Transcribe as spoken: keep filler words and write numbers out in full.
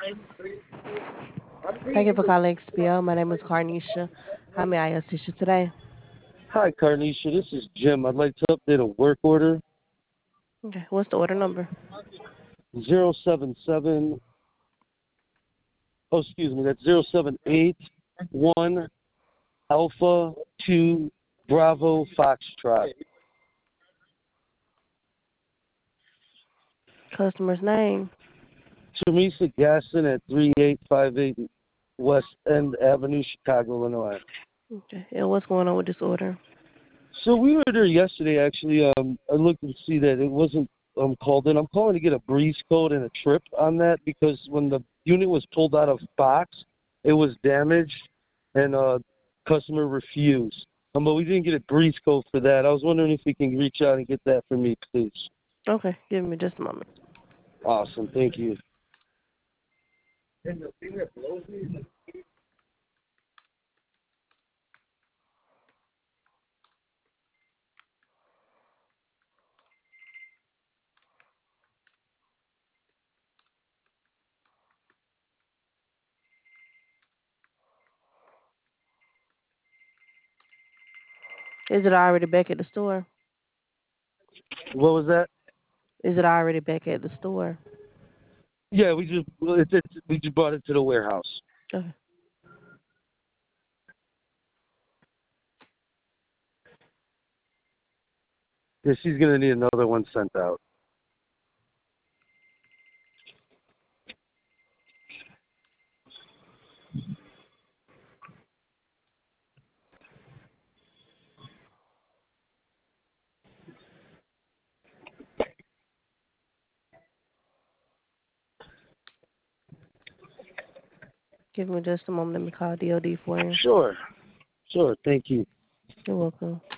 Thank you for calling X P O. My name is Carnisha. How may I assist you today? Hi, Carnisha. This is Jim. I'd like to update a work order. Okay, what's the order number? Zero seven seven. Oh, excuse me. That's zero seven eight one Alpha two Bravo Foxtrot. Customer's name. Teresa Gasson at three eight five eight West End Avenue, Chicago, Illinois. Okay, and what's going on with this order? So we were there yesterday. Actually, um, I looked and see that it wasn't um called in. I'm calling to get a breeze code and a trip on that because when the unit was pulled out of box, it was damaged, and uh, customer refused. Um, but we didn't get a breeze code for that. I was wondering if you can reach out and get that for me, please. Okay, give me just a moment. Awesome, thank you. Is it already back at the store? What was that? Is it already back at the store? Yeah, we just it, it, we just brought it to the warehouse. Okay. Yeah, she's gonna need another one sent out. Give me just a moment. Let me call D O D for you. Sure, sure. Thank you. You're welcome.